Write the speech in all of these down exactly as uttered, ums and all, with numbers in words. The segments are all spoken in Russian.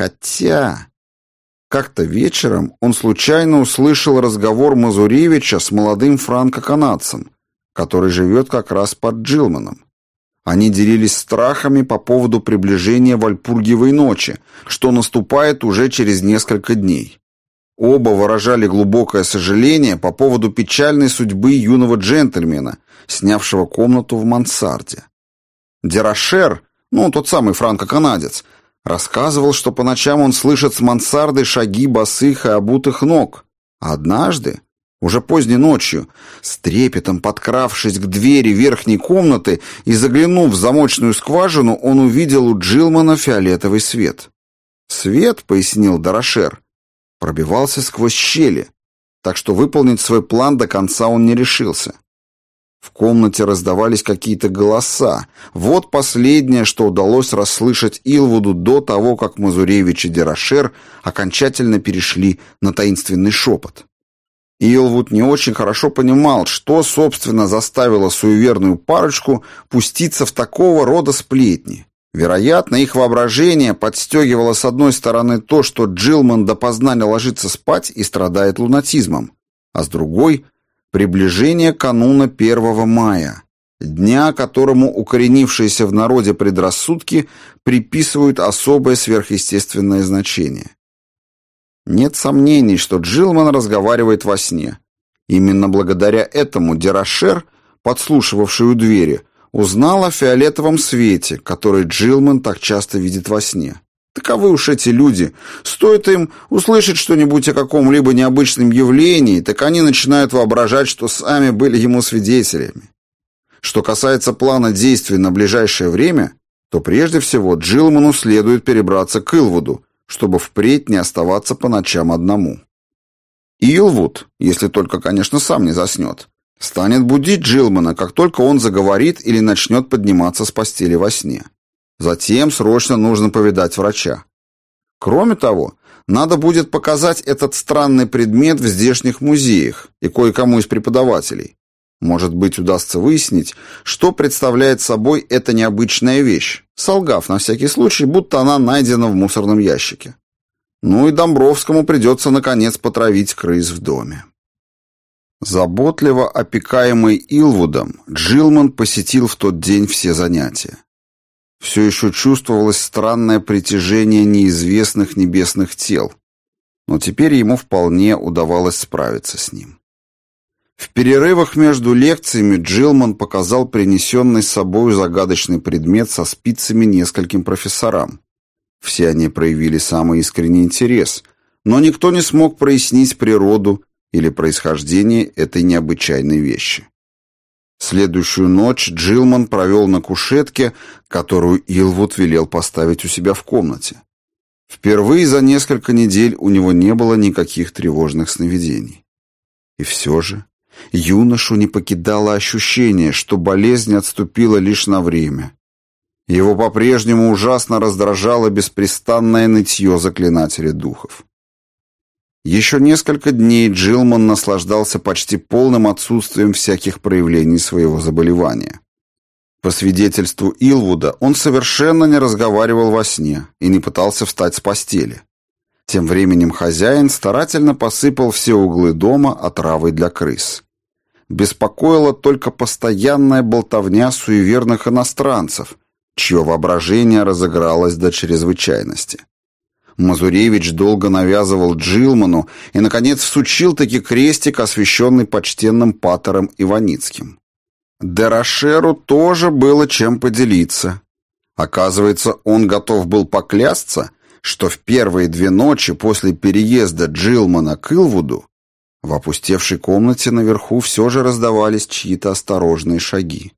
Хотя... Как-то вечером он случайно услышал разговор Мазуревича с молодым франко-канадцем, который живет как раз под Джилманом. Они делились страхами по поводу приближения Вальпургиевой ночи, что наступает уже через несколько дней. Оба выражали глубокое сожаление по поводу печальной судьбы юного джентльмена, снявшего комнату в мансарде. Дерошер, ну, тот самый франко-канадец, рассказывал, что по ночам он слышит с мансарды шаги босых и обутых ног. А однажды, уже поздней ночью, с трепетом подкравшись к двери верхней комнаты и заглянув в замочную скважину, он увидел у Джилмана фиолетовый свет. Свет, пояснил Дерошер, пробивался сквозь щели, так что выполнить свой план до конца он не решился. В комнате раздавались какие-то голоса. Вот последнее, что удалось расслышать Илвуду до того, как Мазуревич и Дерошер окончательно перешли на таинственный шепот. Илвуд не очень хорошо понимал, что, собственно, заставило суеверную парочку пуститься в такого рода сплетни. Вероятно, их воображение подстегивало с одной стороны то, что Джилман допоздна не ложится спать и страдает лунатизмом, а с другой — приближение кануна первого мая, дня, которому укоренившиеся в народе предрассудки приписывают особое сверхъестественное значение. Нет сомнений, что Джилман разговаривает во сне. Именно благодаря этому Дерошер, подслушивавший у двери, узнал о фиолетовом свете, который Джилман так часто видит во сне. Таковы уж эти люди. Стоит им услышать что-нибудь о каком-либо необычном явлении, так они начинают воображать, что сами были ему свидетелями. Что касается плана действий на ближайшее время, то прежде всего Джилману следует перебраться к Илвуду, чтобы впредь не оставаться по ночам одному. Илвуд, если только, конечно, сам не заснет, станет будить Джилмана, как только он заговорит или начнет подниматься с постели во сне. Затем срочно нужно повидать врача. Кроме того, надо будет показать этот странный предмет в здешних музеях и кое-кому из преподавателей. Может быть, удастся выяснить, что представляет собой эта необычная вещь, солгав на всякий случай, будто она найдена в мусорном ящике. Ну и Домбровскому придется, наконец, потравить крыс в доме. Заботливо опекаемый Илвудом, Джилман посетил в тот день все занятия. Все еще чувствовалось странное притяжение неизвестных небесных тел, но теперь ему вполне удавалось справиться с ним. В перерывах между лекциями Джилман показал принесенный с собой загадочный предмет со спицами нескольким профессорам. Все они проявили самый искренний интерес, но никто не смог прояснить природу или происхождение этой необычайной вещи. Следующую ночь Джилман провел на кушетке, которую Илвуд велел поставить у себя в комнате. Впервые за несколько недель у него не было никаких тревожных сновидений. И все же юношу не покидало ощущение, что болезнь отступила лишь на время. Его по-прежнему ужасно раздражало беспрестанное нытье заклинателя духов. Еще несколько дней Джилман наслаждался почти полным отсутствием всяких проявлений своего заболевания. По свидетельству Илвуда, он совершенно не разговаривал во сне и не пытался встать с постели. Тем временем хозяин старательно посыпал все углы дома отравой для крыс. Беспокоила только постоянная болтовня суеверных иностранцев, чье воображение разыгралось до чрезвычайности. Мазуревич долго навязывал Джилману и, наконец, всучил-таки крестик, освященный почтенным патером Иваницким. Дерошеру тоже было чем поделиться. Оказывается, он готов был поклясться, что в первые две ночи после переезда Джилмана к Илвуду в опустевшей комнате наверху все же раздавались чьи-то осторожные шаги.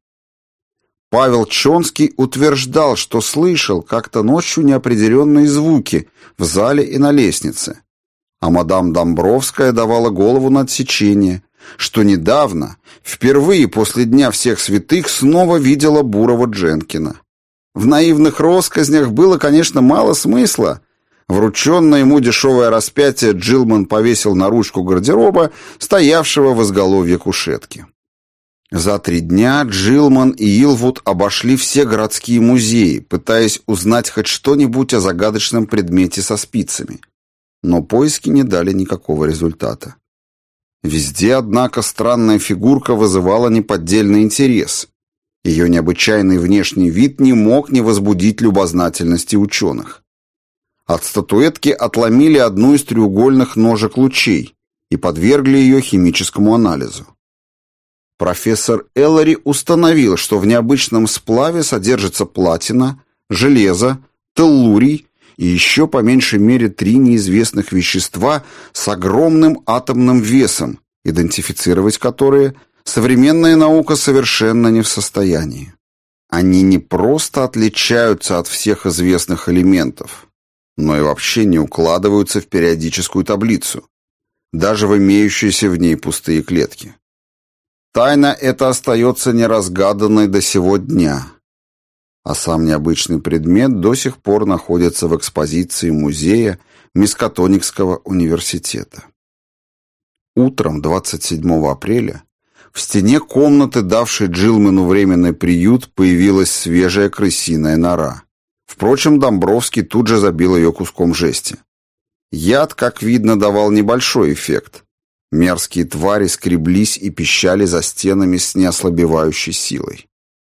Павел Чонский утверждал, что слышал как-то ночью неопределенные звуки в зале и на лестнице, а мадам Домбровская давала голову на отсечение, что недавно, впервые после Дня всех святых, снова видела бурого Дженкина. В наивных россказнях было, конечно, мало смысла. Врученное ему дешевое распятие Джилман повесил на ручку гардероба, стоявшего в изголовье кушетки. За три дня Джилман и Илвуд обошли все городские музеи, пытаясь узнать хоть что-нибудь о загадочном предмете со спицами. Но поиски не дали никакого результата. Везде, однако, странная фигурка вызывала неподдельный интерес. Ее необычайный внешний вид не мог не возбудить любознательности ученых. От статуэтки отломили одну из треугольных ножек лучей и подвергли ее химическому анализу. Профессор Эллари установил, что в необычном сплаве содержится платина, железо, теллурий и еще по меньшей мере три неизвестных вещества с огромным атомным весом, идентифицировать которые современная наука совершенно не в состоянии. Они не просто отличаются от всех известных элементов, но и вообще не укладываются в периодическую таблицу, даже в имеющиеся в ней пустые клетки. Тайна эта остается неразгаданной до сего дня, а сам необычный предмет до сих пор находится в экспозиции музея Мискатоникского университета. Утром двадцать седьмого апреля в стене комнаты, давшей Джилману временный приют, появилась свежая крысиная нора. Впрочем, Домбровский тут же забил ее куском жести. Яд, как видно, давал небольшой эффект. Мерзкие твари скреблись и пищали за стенами с неослабевающей силой.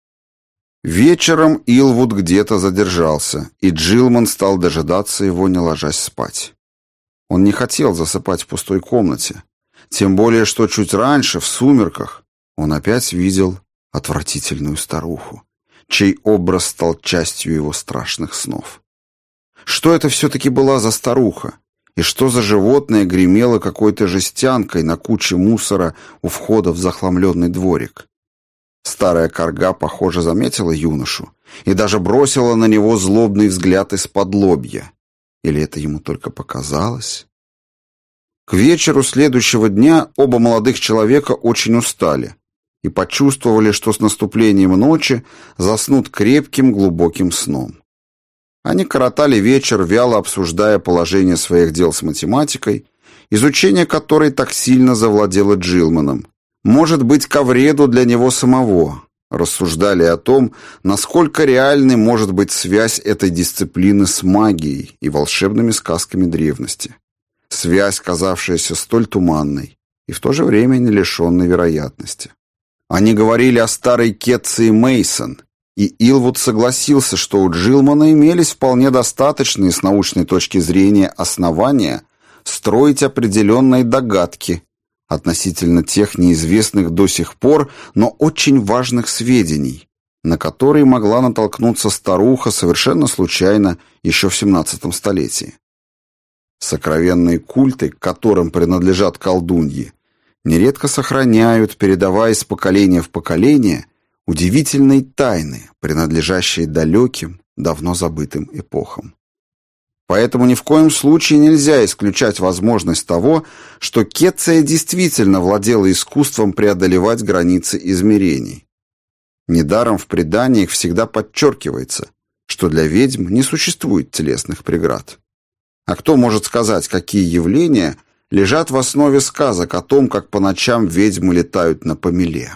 Вечером Илвуд где-то задержался, и Джилман стал дожидаться его, не ложась спать. Он не хотел засыпать в пустой комнате, тем более, что чуть раньше, в сумерках, он опять видел отвратительную старуху, чей образ стал частью его страшных снов. Что это все-таки была за старуха? И что за животное гремело какой-то жестянкой на куче мусора у входа в захламленный дворик? Старая карга, похоже, заметила юношу и даже бросила на него злобный взгляд из-под лобья. Или это ему только показалось? К вечеру следующего дня оба молодых человека очень устали и почувствовали, что с наступлением ночи заснут крепким глубоким сном. Они коротали вечер, вяло обсуждая положение своих дел с математикой, изучение которой так сильно завладело Джилманом. Может быть, ко вреду для него самого. Рассуждали о том, насколько реальной может быть связь этой дисциплины с магией и волшебными сказками древности. Связь, казавшаяся столь туманной и в то же время не лишенной вероятности. Они говорили о старой Кетции Мейсон, и Илвуд согласился, что у Джилмана имелись вполне достаточные с научной точки зрения основания строить определенные догадки относительно тех неизвестных до сих пор, но очень важных сведений, на которые могла натолкнуться старуха совершенно случайно еще в семнадцатом столетии. Сокровенные культы, к которым принадлежат колдуньи, нередко сохраняют, передавая из поколения в поколение, удивительные тайны, принадлежащие далеким, давно забытым эпохам. Поэтому ни в коем случае нельзя исключать возможность того, что Кетция действительно владела искусством преодолевать границы измерений. Недаром в преданиях всегда подчеркивается, что для ведьм не существует телесных преград. А кто может сказать, какие явления лежат в основе сказок о том, как по ночам ведьмы летают на помеле?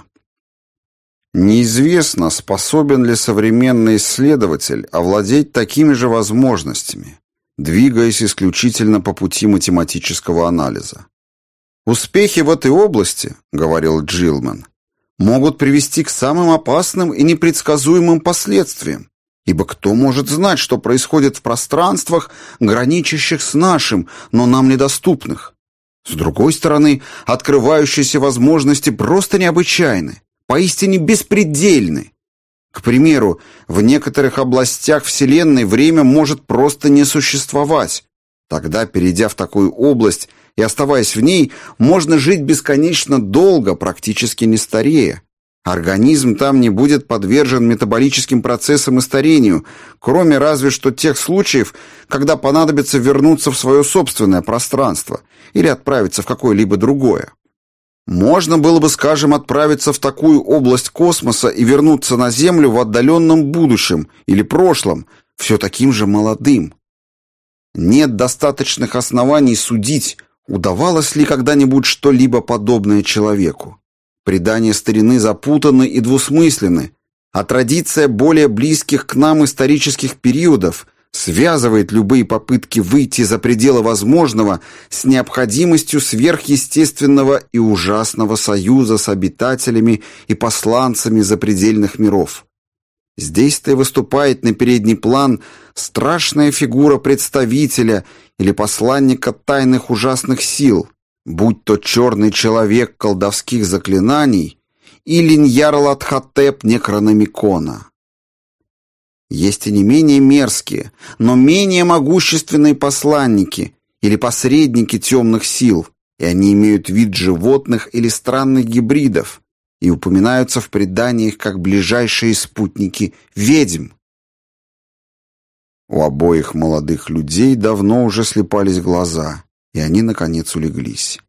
Неизвестно, способен ли современный исследователь овладеть такими же возможностями, двигаясь исключительно по пути математического анализа. «Успехи в этой области, — говорил Джилман, — могут привести к самым опасным и непредсказуемым последствиям, ибо кто может знать, что происходит в пространствах, граничащих с нашим, но нам недоступных? С другой стороны, открывающиеся возможности просто необычайны, поистине беспредельны. К примеру, в некоторых областях Вселенной время может просто не существовать. Тогда, перейдя в такую область и оставаясь в ней, можно жить бесконечно долго, практически не старея. Организм там не будет подвержен метаболическим процессам и старению, кроме разве что тех случаев, когда понадобится вернуться в свое собственное пространство или отправиться в какое-либо другое. Можно было бы, скажем, отправиться в такую область космоса и вернуться на Землю в отдаленном будущем или прошлом, все таким же молодым. Нет достаточных оснований судить, удавалось ли когда-нибудь что-либо подобное человеку. Предания старины запутаны и двусмысленны, а традиция более близких к нам исторических периодов связывает любые попытки выйти за пределы возможного с необходимостью сверхъестественного и ужасного союза с обитателями и посланцами запредельных миров. Здесь-то и выступает на передний план страшная фигура представителя или посланника тайных ужасных сил, будь то черный человек колдовских заклинаний или Ньярлатхотеп Некрономикона. Есть и не менее мерзкие, но менее могущественные посланники или посредники темных сил, и они имеют вид животных или странных гибридов и упоминаются в преданиях как ближайшие спутники ведьм. У обоих молодых людей давно уже слепались глаза, и они, наконец, улеглись.